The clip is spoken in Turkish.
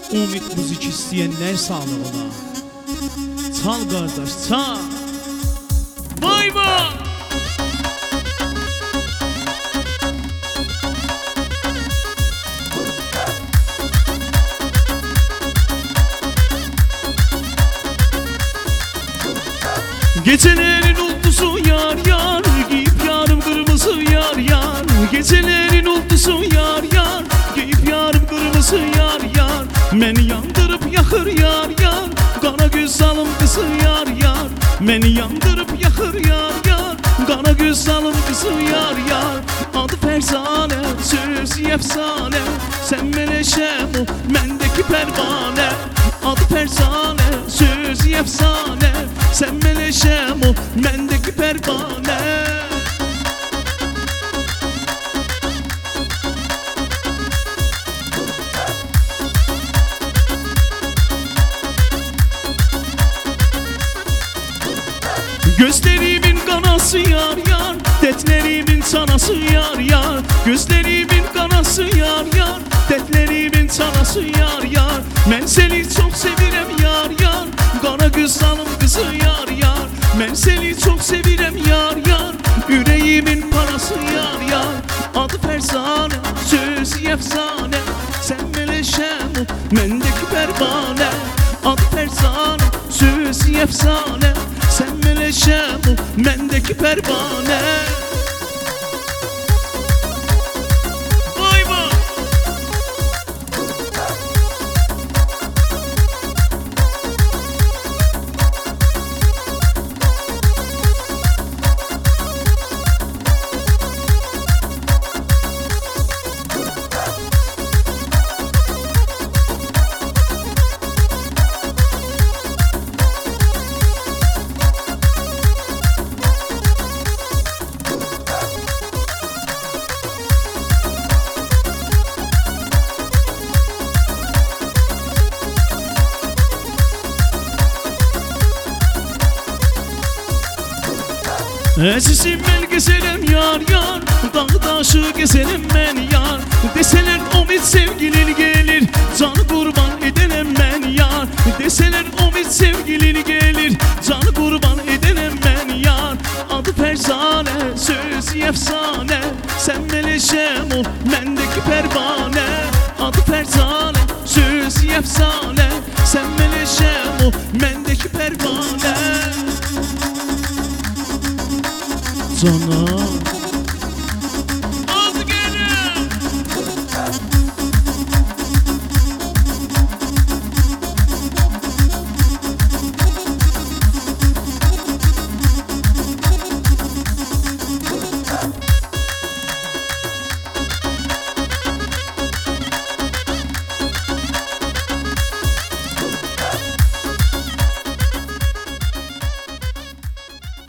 Umid müzik istəyənlər sağlığına. Çal qardaş, çal. Vay vay. Gecelerin ultusu yar yar, giyip yarım kırmızı yar yar. Gecelerin ultusu yar yar, giyip yarım kırmızı yar yar. Beni yandırıp yakır yar yar, qara göz zalım kızı yar yar. Beni yandırıp yakır yar yar, qara göz zalım kızı yar yar. Adı Ferzane, sözü efsane, sen meleşem o, mendeki pervane. Adı Ferzane, sözü efsane, sen meleşem o, mendeki pervane. Gözlerimin kanası yar yar, dertlerimin çanası yar yar. Gözlerimin kanası yar yar, dertlerimin çanası yar yar. Ben seni çok sevirem yar yar, qara göz zalım kızı yar yar. Ben seni çok sevirem yar yar, yüreğimin parası yar yar. Adı Ferzane, sözü efsane, sen meleşem o, mendeki pervane. Adı Ferzane, sözü efsane, sen meleşem o, mendeki pervane. Vay vay. Əzizim mən gəzərəm yar yar, dağ daşı gəzərəm mən yar. Deseler umid sevgilin gelir, canı kurban edənem mən yar. Deseler umid sevgilin gelir, canı kurban edənem mən yar. Adı Ferzane, sözü efsane, sen meleşem o, mendeki pervane. Adı Ferzane, sözü efsane, sen meleşem o, mendeki pervane. Cana